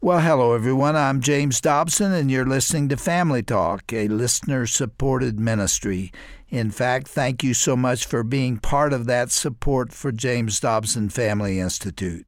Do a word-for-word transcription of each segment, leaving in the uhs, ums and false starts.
Well, hello, everyone. I'm James Dobson, and you're listening to Family Talk, a listener-supported ministry. In fact, thank you so much for being part of that support for James Dobson Family Institute.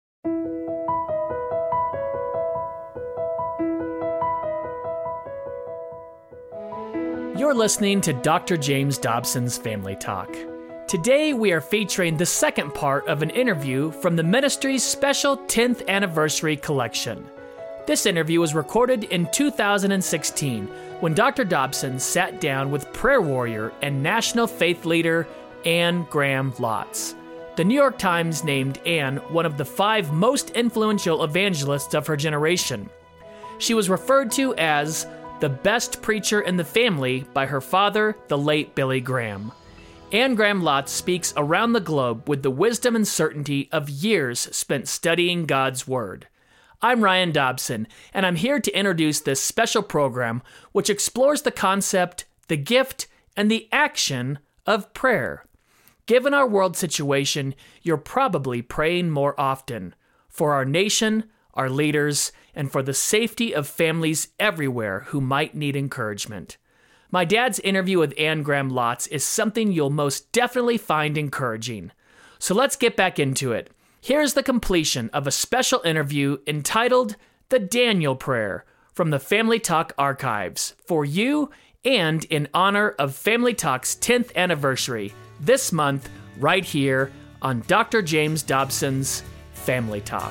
You're listening to Doctor James Dobson's Family Talk. Today, we are featuring the second part of an interview from the ministry's special tenth anniversary collection. This interview was recorded in two thousand sixteen when Doctor Dobson sat down with prayer warrior and national faith leader Anne Graham Lotz. The New York Times named Anne one of the five most influential evangelists of her generation. She was referred to as the best preacher in the family by her father, the late Billy Graham. Anne Graham Lotz speaks around the globe with the wisdom and certainty of years spent studying God's Word. I'm Ryan Dobson, and I'm here to introduce this special program which explores the concept, the gift, and the action of prayer. Given our world situation, you're probably praying more often for our nation, our leaders, and for the safety of families everywhere who might need encouragement. My dad's interview with Anne Graham Lotz is something you'll most definitely find encouraging. So let's get back into it. Here's the completion of a special interview entitled The Daniel Prayer from the Family Talk archives for you and in honor of Family Talk's tenth anniversary this month right here on Doctor James Dobson's Family Talk.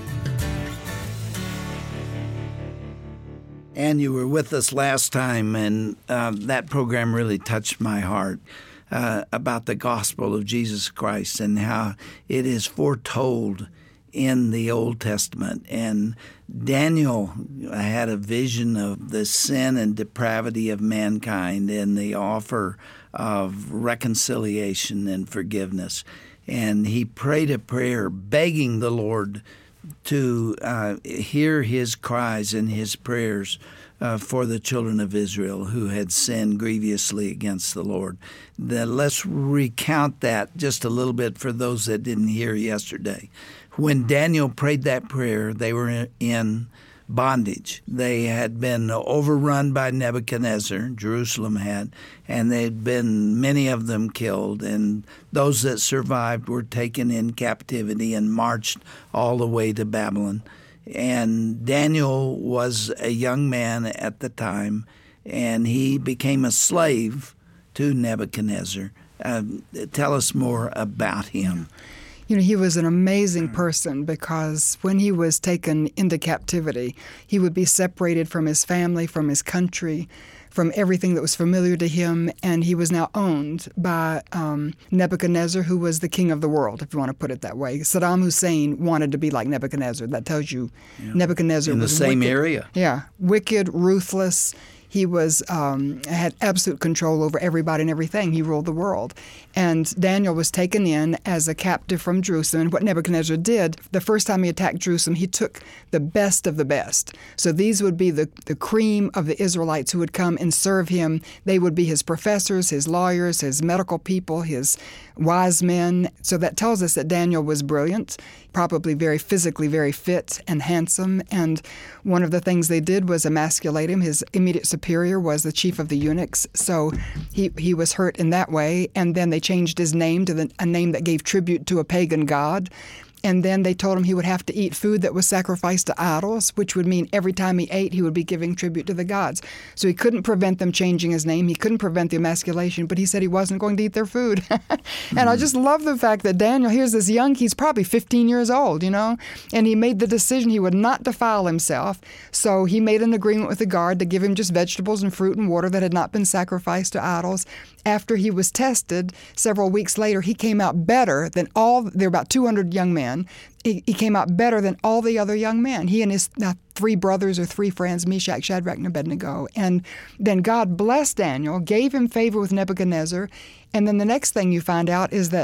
And you were with us last time, and uh, that program really touched my heart uh, about the gospel of Jesus Christ and how it is foretold in the Old Testament. And Daniel had a vision of the sin and depravity of mankind and the offer of reconciliation and forgiveness. And he prayed a prayer begging the Lord to uh, hear his cries and his prayers uh, for the children of Israel who had sinned grievously against the Lord. The, let's recount that just a little bit for those that didn't hear yesterday. When Daniel prayed that prayer, they were in bondage. They had been overrun by Nebuchadnezzar, Jerusalem had, and they'd been, many of them killed, and those that survived were taken in captivity and marched all the way to Babylon. And Daniel was a young man at the time, and he became a slave to Nebuchadnezzar. Uh, tell us more about him. You know, he was an amazing person because when he was taken into captivity, he would be separated from his family, from his country, from everything that was familiar to him, and he was now owned by um, Nebuchadnezzar, who was the king of the world, if you want to put it that way. Saddam Hussein wanted to be like Nebuchadnezzar. That tells you yeah. Nebuchadnezzar in the was same wicked. area. Yeah, wicked, ruthless. He was um, had absolute control over everybody and everything. He ruled the world. And Daniel was taken in as a captive from Jerusalem. And what Nebuchadnezzar did, the first time he attacked Jerusalem, he took the best of the best. So these would be the, the cream of the Israelites who would come and serve him. They would be his professors, his lawyers, his medical people, his wise men. So that tells us that Daniel was brilliant, probably very physically very fit and handsome. And one of the things they did was emasculate him. His immediate superior was the chief of the eunuchs. So he, he was hurt in that way. And then they changed his name to the, a name that gave tribute to a pagan god. And then they told him he would have to eat food that was sacrificed to idols, which would mean every time he ate, he would be giving tribute to the gods. So he couldn't prevent them changing his name. He couldn't prevent the emasculation, but he said he wasn't going to eat their food. mm-hmm. And I just love the fact that Daniel, here's this young, he's probably fifteen years old, you know, and he made the decision he would not defile himself. So he made an agreement with the guard to give him just vegetables and fruit and water that had not been sacrificed to idols. After he was tested, several weeks later, he came out better than all, there were about two hundred young men. He, he came out better than all the other young men. He and his uh, three brothers or three friends, Meshach, Shadrach, and Abednego. And then God blessed Daniel, gave him favor with Nebuchadnezzar. And then the next thing you find out is that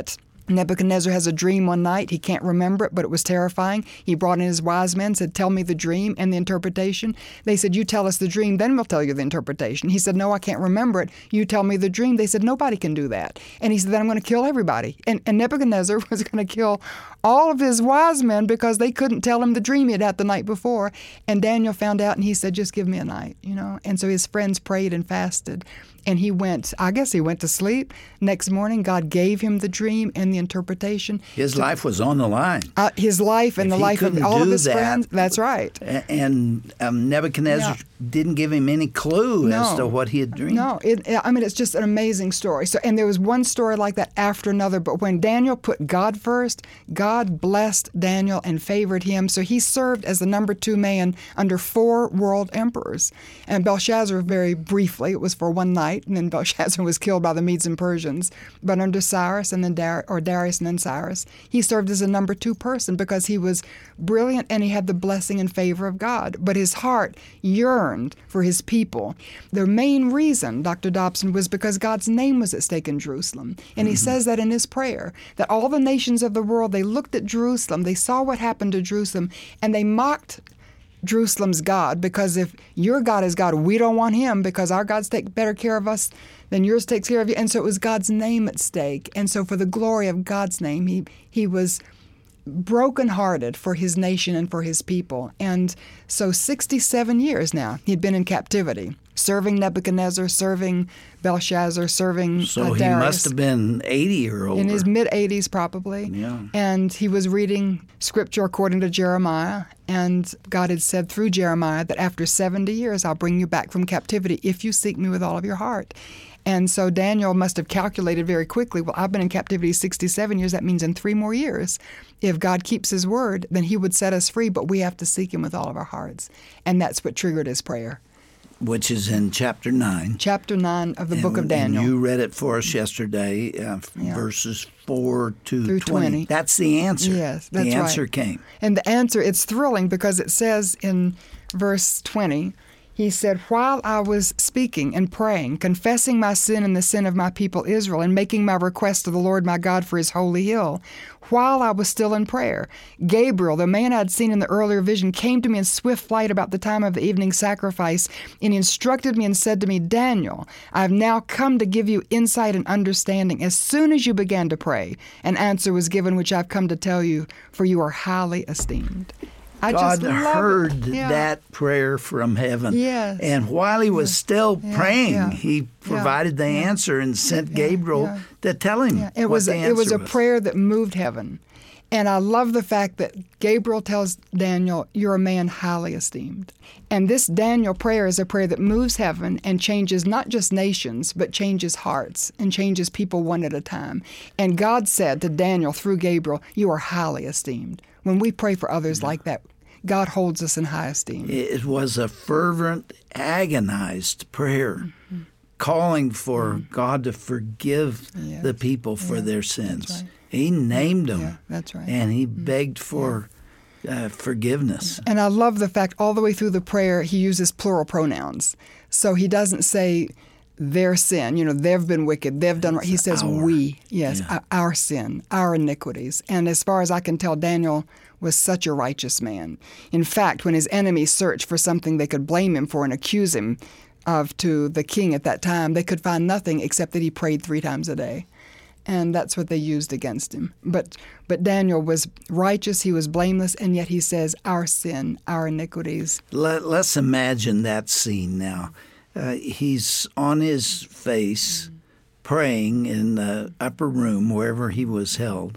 Nebuchadnezzar has a dream one night. He can't remember it, but it was terrifying. He brought in his wise men, said, tell me the dream and the interpretation. They said, you tell us the dream, then we'll tell you the interpretation. He said, no, I can't remember it. You tell me the dream. They said, nobody can do that. And he said, then I'm going to kill everybody. And, and Nebuchadnezzar was going to kill all of his wise men because they couldn't tell him the dream he had had the night before. And Daniel found out, and he said, just give me a night, you know. And so his friends prayed and fasted. And he went, I guess he went to sleep. Next morning, God gave him the dream and the interpretation. His to, life was on the line. Uh, his life and if the life of all of his that, friends. That's right. And um, Nebuchadnezzar yeah. didn't give him any clue no. as to what he had dreamed. No, it, I mean, it's just an amazing story. So, and there was one story like that after another. But when Daniel put God first, God blessed Daniel and favored him. So he served as the number two man under four world emperors. And Belshazzar, very briefly, it was for one night. And then Belshazzar was killed by the Medes and Persians. But under Cyrus and then Dar- or Darius and then Cyrus, he served as a number two person because he was brilliant and he had the blessing and favor of God. But his heart yearned for his people. The main reason, Doctor Dobson, was because God's name was at stake in Jerusalem. And he mm-hmm. says that in his prayer, that all the nations of the world, they looked at Jerusalem, they saw what happened to Jerusalem, and they mocked Jerusalem's God, because if your God is God, we don't want him because our God's take better care of us than yours takes care of you. And so it was God's name at stake. And so for the glory of God's name, he he was brokenhearted for his nation and for his people. And so sixty-seven years now, he'd been in captivity, serving Nebuchadnezzar, serving Belshazzar, serving So uh, he Darius. must have been eighty or older. In his mid-eighties, probably. Yeah. And he was reading scripture according to Jeremiah, and God had said through Jeremiah that after seventy years, I'll bring you back from captivity if you seek me with all of your heart. And so Daniel must have calculated very quickly, well, I've been in captivity sixty-seven years. That means in three more years, if God keeps his word, then he would set us free, but we have to seek him with all of our hearts. And that's what triggered his prayer. Which is in chapter nine. Chapter nine of the and, book of Daniel. And you read it for us yesterday, uh, yeah. verses four to Through twenty. twenty. That's the answer. Yes, that's the answer right. came. And the answer, it's thrilling because it says in verse twenty, he said, while I was speaking and praying, confessing my sin and the sin of my people Israel, and making my request to the Lord my God for his holy hill, while I was still in prayer, Gabriel, the man I had seen in the earlier vision, came to me in swift flight about the time of the evening sacrifice, and he instructed me and said to me, Daniel, I have now come to give you insight and understanding. As soon as you began to pray, an answer was given which I've come to tell you, for you are highly esteemed. I God just love heard yeah. that prayer from heaven. Yes. And while he was yeah. still yeah. praying, yeah. he provided yeah. the yeah. answer and sent yeah. Gabriel yeah. to tell him yeah. it what was the a, answer It was a was. prayer that moved heaven. And I love the fact that Gabriel tells Daniel, you're a man highly esteemed. And this Daniel prayer is a prayer that moves heaven and changes not just nations, but changes hearts and changes people one at a time. And God said to Daniel through Gabriel, you are highly esteemed. When we pray for others yeah. like that, God holds us in high esteem. It was a fervent, agonized prayer, mm-hmm. calling for mm-hmm. God to forgive yes. the people for yeah. their sins. That's right. He named them, yeah, that's right. and he begged for yeah. uh, forgiveness. And I love the fact all the way through the prayer he uses plural pronouns. So he doesn't say their sin, you know, they've been wicked, they've done right. He says our. we, yes, yeah. our sin, our iniquities. And as far as I can tell, Daniel was such a righteous man. In fact, when his enemies searched for something they could blame him for and accuse him of to the king at that time, they could find nothing except that he prayed three times a day. And that's what they used against him. But but Daniel was righteous, he was blameless, and yet he says, our sin, our iniquities. Let, let's imagine that scene now. Uh, he's on his face praying in the upper room, wherever he was held.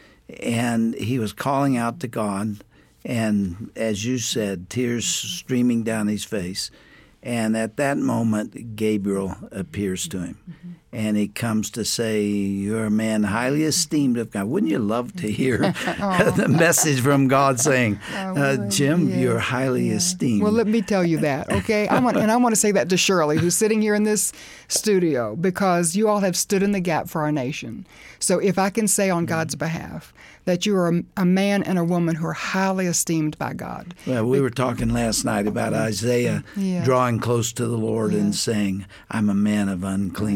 And he was calling out to God, and as you said, tears streaming down his face. And at that moment, Gabriel appears to him. Mm-hmm. And he comes to say, you're a man highly esteemed of God. Wouldn't you love to hear the message from God saying, uh, Jim, yes. you're highly yeah. esteemed? Well, let me tell you that, okay? I want, and I want to say that to Shirley, who's sitting here in this studio, because you all have stood in the gap for our nation. So if I can say on God's behalf that you are a, a man and a woman who are highly esteemed by God. Well, we were talking last night about Isaiah yeah. drawing close to the Lord yeah. and saying, I'm a man of unclean lips.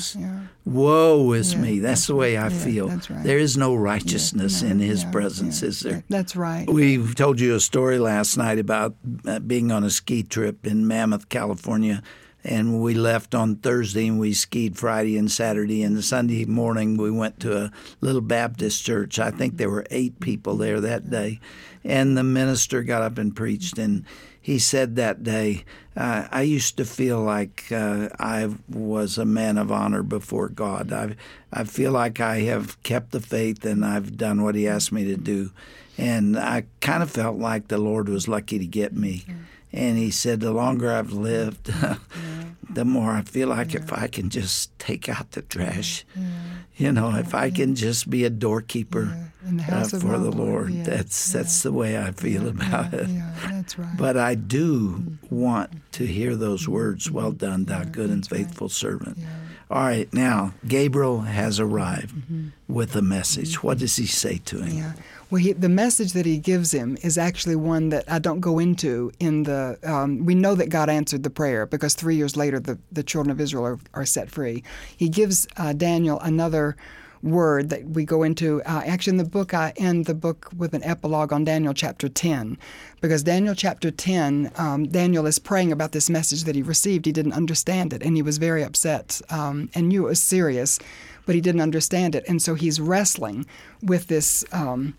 lives. Yeah. Woe is Yeah, me. That's, that's the way I right. Yeah, feel. that's right. There is no righteousness Yeah, in no, his yeah, presence, yeah. is there? That's right. We told you a story last night about uh, being on a ski trip in Mammoth, California, and we left on Thursday and we skied Friday and Saturday. And Sunday morning we went to a little Baptist church. I think there were eight people there that day. And the minister got up and preached, and he said that day, uh, I used to feel like uh, I was a man of honor before God. I I feel like I have kept the faith and I've done what he asked me to do. And I kind of felt like the Lord was lucky to get me. And he said, the longer I've lived, yeah. the more I feel like yeah. if I can just take out the trash, yeah. you know, if I can just be a doorkeeper yeah. uh, for the Lord, yeah. that's yeah. that's the way I feel yeah. about yeah. it. Yeah, that's right. But I do mm-hmm. want to hear those words, well done, thou yeah, good and faithful right. servant. Yeah. All right, now, Gabriel has arrived mm-hmm. with a message. Mm-hmm. What does he say to him? Yeah. Well, he, the message that he gives him is actually one that I don't go into in the, um, we know that God answered the prayer because three years later the, the children of Israel are, are set free. He gives uh, Daniel another word that we go into. Uh, actually, in the book, I end the book with an epilogue on Daniel chapter ten, because Daniel chapter ten, um, Daniel is praying about this message that he received. He didn't understand it, and he was very upset um, and knew it was serious, but he didn't understand it. And so he's wrestling with this um,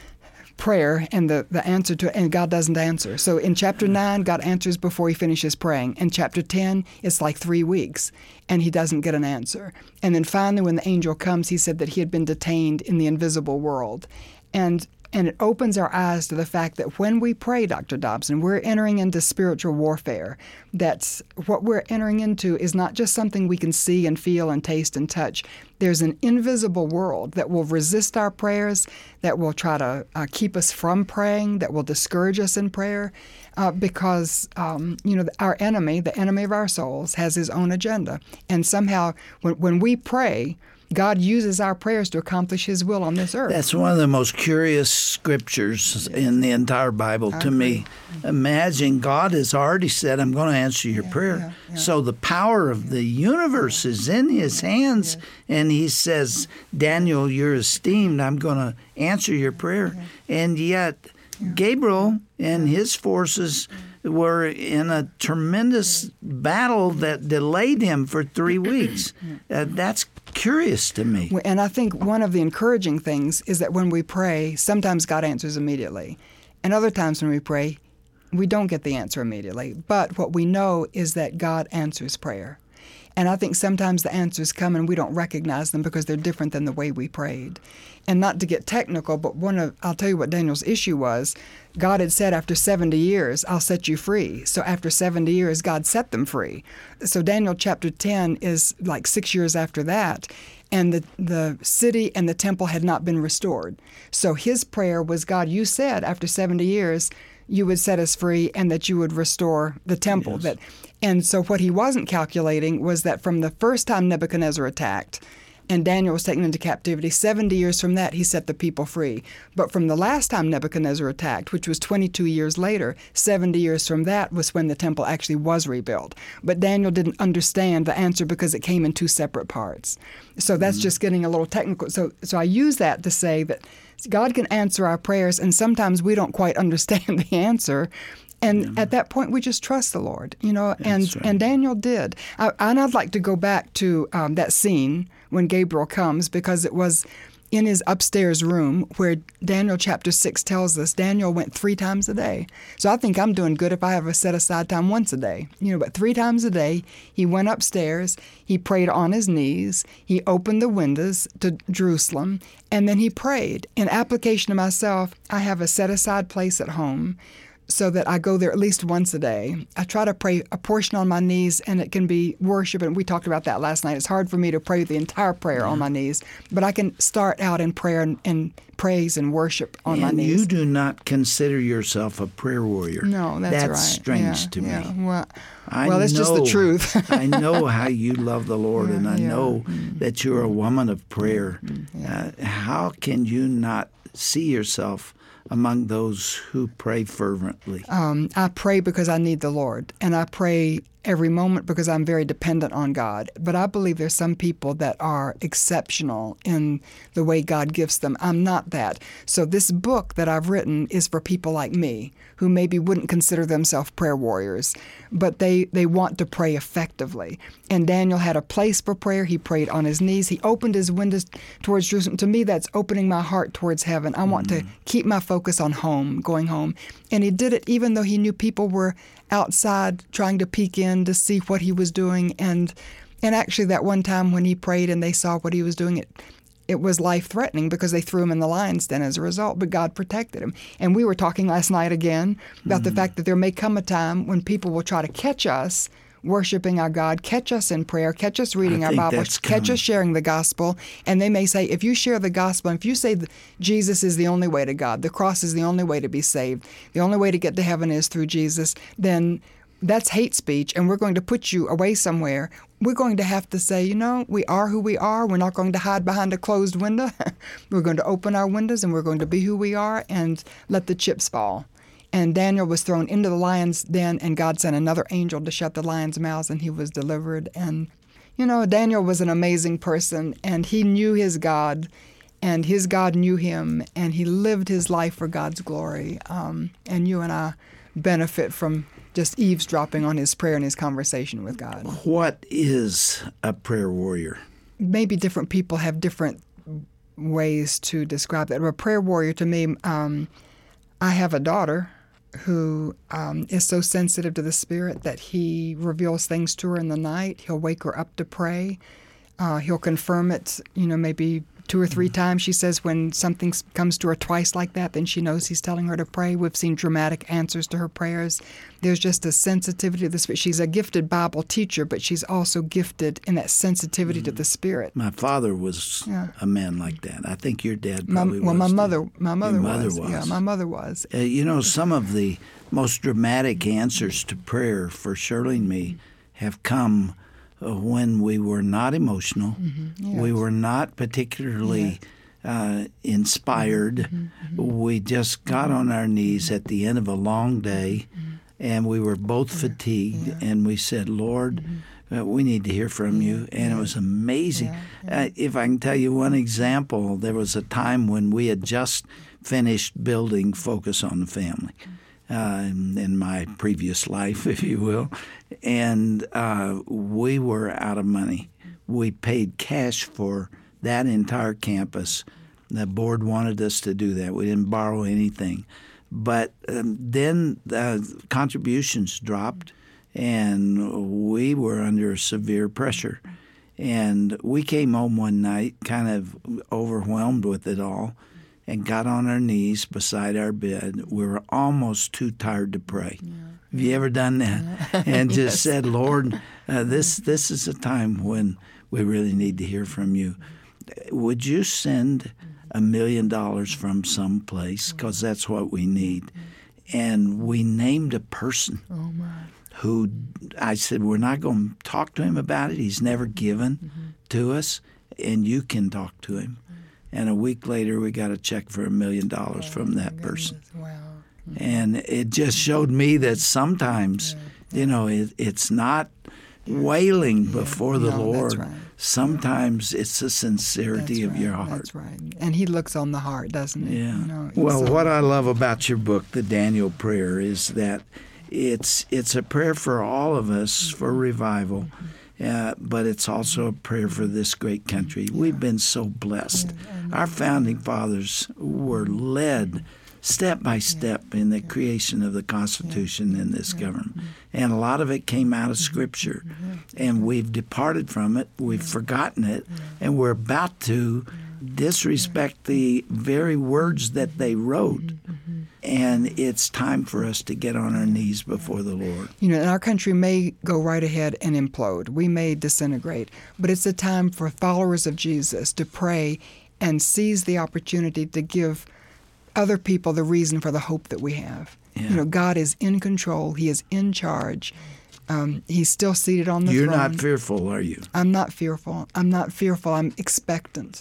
prayer and the, the answer to it, and God doesn't answer. So in chapter nine, God answers before he finishes praying. In chapter ten, it's like three weeks, and he doesn't get an answer. And then finally, when the angel comes, he said that he had been detained in the invisible world. And And it opens our eyes to the fact that when we pray, Doctor Dobson, we're entering into spiritual warfare. That's what we're entering into is not just something we can see and feel and taste and touch. There's an invisible world that will resist our prayers, that will try to uh, keep us from praying, that will discourage us in prayer, uh, because um, you know our enemy, the enemy of our souls, has his own agenda. And somehow, when when we pray, God uses our prayers to accomplish his will on this earth. That's one of the most curious scriptures in the entire Bible to me. Imagine God has already said, I'm going to answer your yeah, prayer. Yeah, yeah. So the power of the universe is in his hands. Yeah. And he says, Daniel, you're esteemed. I'm going to answer your prayer. Yeah. And yet yeah. Gabriel and yeah. his forces were in a tremendous battle that delayed him for three weeks. Uh, that's curious to me. And I think one of the encouraging things is that when we pray, sometimes God answers immediately. And other times when we pray, we don't get the answer immediately. But what we know is that God answers prayer. And I think sometimes the answers come and we don't recognize them because they're different than the way we prayed. And not to get technical, but one of I'll tell you what Daniel's issue was. God had said after seventy years, I'll set you free. So after seventy years, God set them free. So Daniel chapter ten is like six years after that. And the, the city and the temple had not been restored. So his prayer was, God, you said after seventy years, you would set us free and that you would restore the temple. Yes. That, and so what he wasn't calculating was that from the first time Nebuchadnezzar attacked and Daniel was taken into captivity, seventy years from that, he set the people free. But from the last time Nebuchadnezzar attacked, which was twenty-two years later, seventy years from that was when the temple actually was rebuilt. But Daniel didn't understand the answer because it came in two separate parts. So that's mm-hmm. just getting a little technical. So, so I use that to say that God can answer our prayers, and sometimes we don't quite understand the answer. And yeah. at that point, we just trust the Lord, you know, and, right. and Daniel did. I, and I'd like to go back to um, that scene when Gabriel comes, because it was in his upstairs room where Daniel chapter six tells us Daniel went three times a day. So I think I'm doing good if I have a set aside time once a day. You know, but three times a day, he went upstairs, he prayed on his knees, he opened the windows to Jerusalem, and then he prayed. In application to myself, I have a set aside place at home so that I go there at least once a day. I try to pray a portion on my knees, and it can be worship, and we talked about that last night. It's hard for me to pray the entire prayer yeah. on my knees, but I can start out in prayer and, and praise and worship on and my knees. You do not consider yourself a prayer warrior. No, that's, that's right. That's strange yeah, to yeah. me. Well, I well, that's know, just the truth. I know how you love the Lord, yeah, and I yeah. know mm. that you're a woman of prayer. Yeah. Uh, how can you not see yourself among those who pray fervently? Um, I pray because I need the Lord, and I pray every moment because I'm very dependent on God. But I believe there's some people that are exceptional in the way God gifts them. I'm not that. So this book that I've written is for people like me who maybe wouldn't consider themselves prayer warriors, but they, they want to pray effectively. And Daniel had a place for prayer. He prayed on his knees. He opened his windows towards Jerusalem. To me, that's opening my heart towards heaven. I want mm-hmm. to keep my focus on home, going home. And he did it even though he knew people were outside trying to peek in to see what he was doing. And and actually that one time when he prayed and they saw what he was doing, it it was life-threatening because they threw him in the lion's den as a result, but God protected him. And we were talking last night again about mm-hmm. the fact that there may come a time when people will try to catch us worshiping our God, catch us in prayer, catch us reading I our think Bibles, catch us sharing the gospel. And they may say, if you share the gospel, if you say that Jesus is the only way to God, the cross is the only way to be saved, the only way to get to heaven is through Jesus, then that's hate speech, and we're going to put you away somewhere. We're going to have to say, you know, we are who we are. We're not going to hide behind a closed window. We're going to open our windows, and we're going to be who we are and let the chips fall. And Daniel was thrown into the lion's den, and God sent another angel to shut the lions' mouths, and he was delivered. And, you know, Daniel was an amazing person, and he knew his God, and his God knew him, and he lived his life for God's glory. Um, and you and I benefit from just eavesdropping on his prayer and his conversation with God. What is a prayer warrior? Maybe different people have different ways to describe that. A prayer warrior, to me, um, I have a daughter who um, is so sensitive to the Spirit that he reveals things to her in the night. He'll wake her up to pray. Uh, he'll confirm it, you know, maybe two or three mm-hmm. times. She says when something comes to her twice like that, then she knows he's telling her to pray. We've seen dramatic answers to her prayers. There's just a sensitivity to the Spirit. She's a gifted Bible teacher, but she's also gifted in that sensitivity mm-hmm. to the Spirit. My father was yeah. a man like that. I think your dad probably my, well, was. Well, my too. mother, my mother, your mother was. was. Yeah, my mother was. Uh, you know, some of the most dramatic answers to prayer for Shirley and me have come uh, when we were not emotional. Mm-hmm. Yes. We were not particularly yes. uh, inspired. Mm-hmm. Mm-hmm. We just got mm-hmm. on our knees at the end of a long day, mm-hmm. and we were both yeah. fatigued, yeah. and we said, Lord, mm-hmm. uh, we need to hear from you. And yeah. it was amazing. Yeah. Yeah. Uh, if I can tell you one example, there was a time when we had just finished building Focus on the Family. Uh, in, in my previous life, if you will, and uh, we were out of money. We paid cash for that entire campus. The board wanted us to do that. We didn't borrow anything. But um, then the contributions dropped, and we were under severe pressure. And we came home one night kind of overwhelmed with it all, and got on our knees beside our bed. We were almost too tired to pray. Yeah. Have you ever done that? Yeah. And just yes. said, Lord, uh, this this is a time when we really need to hear from you. Would you send a million dollars from someplace? Because that's what we need. And we named a person oh my. who I said, we're not going to talk to him about it. He's never given mm-hmm. to us, and you can talk to him. And a week later, we got a check for a million dollars oh, from that person. Wow. Mm-hmm. And it just showed me that sometimes, yeah, yeah. you know, it, it's not wailing yeah. before the no, Lord. That's right. Sometimes it's the sincerity that's of right. your heart. That's right. And he looks on the heart, doesn't he? Yeah. You know, well, so, what I love about your book, The Daniel Prayer, is that it's it's a prayer for all of us mm-hmm. for revival. Mm-hmm. Uh, but it's also a prayer for this great country. Yeah. We've been so blessed. Yeah, Our founding fathers were led step by step yeah. in the creation of the Constitution yeah. in this yeah. government. And a lot of it came out of Scripture. Yeah. And we've departed from it, we've yeah. forgotten it, yeah. and we're about to disrespect the very words that they wrote. Mm-hmm. And it's time for us to get on our knees before the Lord. You know, and our country may go right ahead and implode. We may disintegrate. But it's a time for followers of Jesus to pray and seize the opportunity to give other people the reason for the hope that we have. Yeah. You know, God is in control. He is in charge. Um, he's still seated on the You're throne. You're not fearful, are you? I'm not fearful. I'm not fearful. I'm expectant.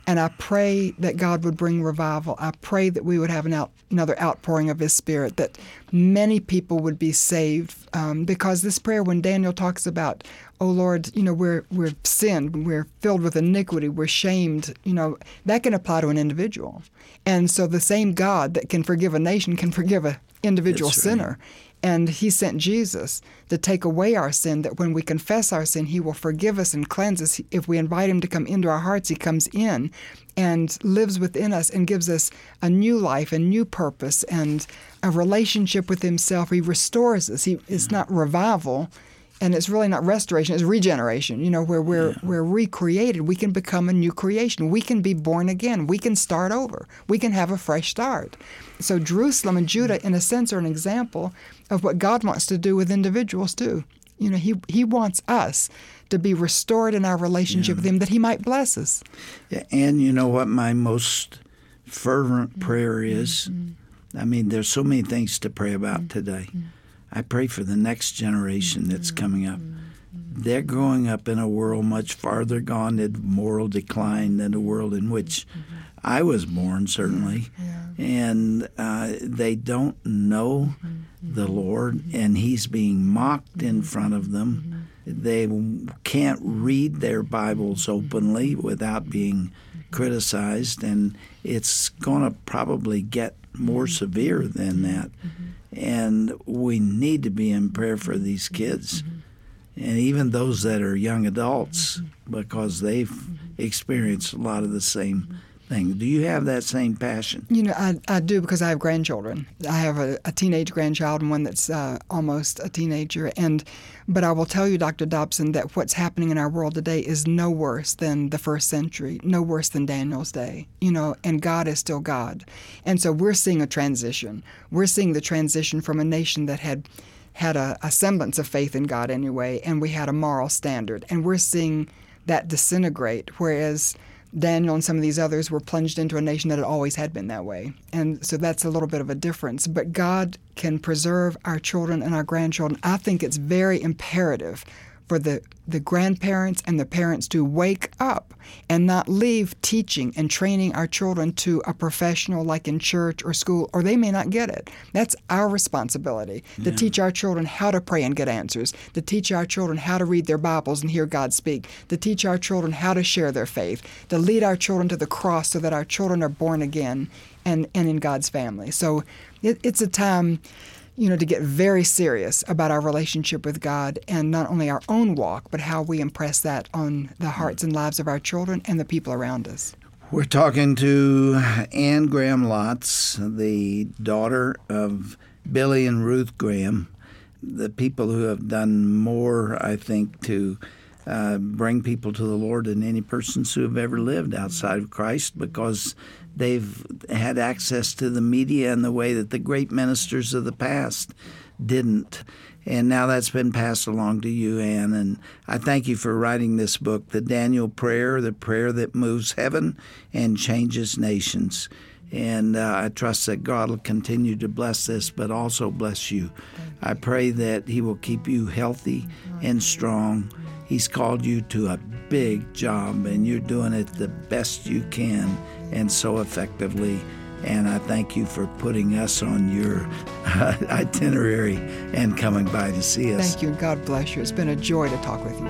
And I pray that God would bring revival. I pray that we would have an out, another outpouring of His Spirit, that many people would be saved. Um, because this prayer, when Daniel talks about, oh Lord, you know, we're we're sinned, we're filled with iniquity, we're shamed, you know, that can apply to an individual. And so the same God that can forgive a nation can forgive an individual That's right. sinner. And He sent Jesus to take away our sin, that when we confess our sin, He will forgive us and cleanse us. If we invite Him to come into our hearts, He comes in and lives within us and gives us a new life, a new purpose, and a relationship with Himself. He restores us. He, it's not revival, and it's really not restoration. It's regeneration, you know, where we're, yeah. we're recreated. We can become a new creation. We can be born again. We can start over. We can have a fresh start. So Jerusalem and Judah, in a sense, are an example of what God wants to do with individuals, too. You know, He He wants us to be restored in our relationship yeah. with Him, that He might bless us. Yeah, and you know what my most fervent mm-hmm. prayer is? Mm-hmm. I mean, there's so many things to pray about mm-hmm. today. Mm-hmm. I pray for the next generation mm-hmm. that's coming up. Mm-hmm. They're growing up in a world much farther gone in moral decline than the world in which mm-hmm. I was born, certainly. Yeah. And uh, they don't know mm-hmm. the Lord, mm-hmm. and He's being mocked mm-hmm. in front of them. Mm-hmm. They can't read their Bibles openly without being criticized, and it's going to probably get more severe than that. Mm-hmm. And we need to be in prayer for these kids, mm-hmm. and even those that are young adults, mm-hmm. because they've experienced a lot of the same thing. Do you have that same passion? You know, I, I do, because I have grandchildren. I have a, a teenage grandchild and one that's uh, almost a teenager. And but I will tell you, Doctor Dobson, that what's happening in our world today is no worse than the first century, no worse than Daniel's day. You know, and God is still God. And so we're seeing a transition. We're seeing the transition from a nation that had had a, a semblance of faith in God anyway, and we had a moral standard. And we're seeing that disintegrate, whereas Daniel and some of these others were plunged into a nation that had always had been that way. And so that's a little bit of a difference. But God can preserve our children and our grandchildren. I think it's very imperative for the, the grandparents and the parents to wake up and not leave teaching and training our children to a professional like in church or school, or they may not get it. That's our responsibility, to yeah. teach our children how to pray and get answers, to teach our children how to read their Bibles and hear God speak, to teach our children how to share their faith, to lead our children to the cross so that our children are born again and, and in God's family. So it, it's a time, you know, to get very serious about our relationship with God, and not only our own walk, but how we impress that on the hearts and lives of our children and the people around us. We're talking to Anne Graham Lotz, the daughter of Billy and Ruth Graham, the people who have done more, I think, to uh, bring people to the Lord than any persons who have ever lived outside of Christ, because they've had access to the media in the way that the great ministers of the past didn't. And now that's been passed along to you, Anne. And I thank you for writing this book, The Daniel Prayer, the prayer that moves heaven and changes nations. And uh, I trust that God will continue to bless this, but also bless you. I pray that He will keep you healthy and strong. He's called you to a big job, and you're doing it the best you can and so effectively. And I thank you for putting us on your uh, itinerary and coming by to see us. Thank you, and God bless you. It's been a joy to talk with you.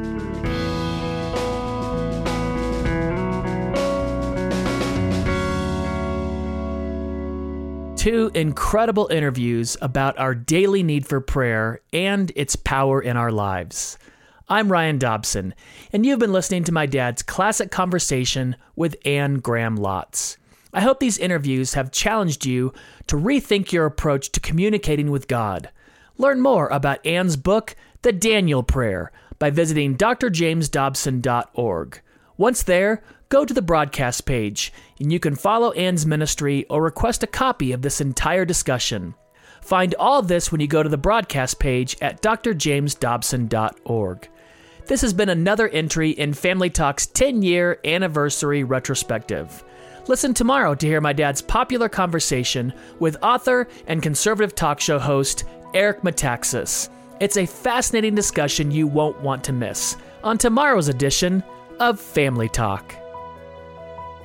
Two incredible interviews about our daily need for prayer and its power in our lives. I'm Ryan Dobson, and you've been listening to my dad's classic conversation with Anne Graham Lotz. I hope these interviews have challenged you to rethink your approach to communicating with God. Learn more about Anne's book, The Daniel Prayer, by visiting d r james dobson dot org. Once there, go to the broadcast page, and you can follow Anne's ministry or request a copy of this entire discussion. Find all of this when you go to the broadcast page at d r james dobson dot org. This has been another entry in Family Talk's ten-year anniversary retrospective. Listen tomorrow to hear my dad's popular conversation with author and conservative talk show host Eric Metaxas. It's a fascinating discussion you won't want to miss on tomorrow's edition of Family Talk.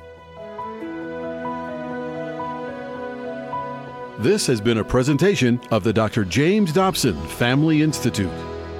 This has been a presentation of the Doctor James Dobson Family Institute.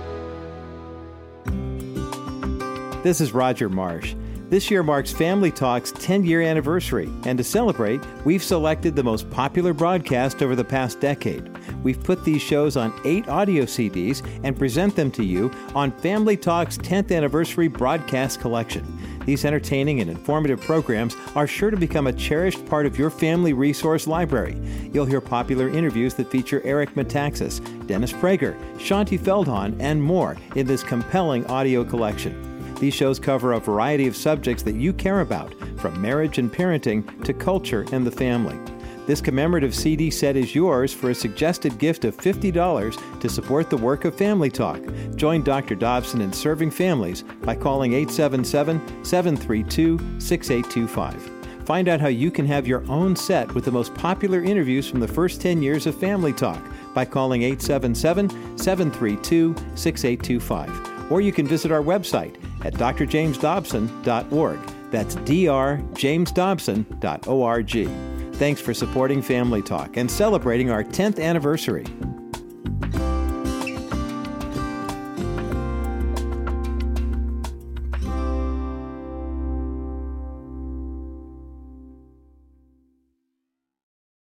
This is Roger Marsh. This year marks Family Talk's ten-year anniversary, and to celebrate, we've selected the most popular broadcast over the past decade. We've put these shows on eight audio C Ds and present them to you on Family Talk's tenth Anniversary Broadcast Collection. These entertaining and informative programs are sure to become a cherished part of your family resource library. You'll hear popular interviews that feature Eric Metaxas, Dennis Prager, Shaunti Feldhahn, and more in this compelling audio collection. These shows cover a variety of subjects that you care about, from marriage and parenting to culture and the family. This commemorative C D set is yours for a suggested gift of fifty dollars to support the work of Family Talk. Join Doctor Dobson in serving families by calling eight seven seven, seven three two, six eight two five. Find out how you can have your own set with the most popular interviews from the first ten years of Family Talk by calling eight seven seven, seven three two, six eight two five. Or you can visit our website at d r james dobson dot org. That's d r james dobson dot org. Thanks for supporting Family Talk and celebrating our tenth anniversary.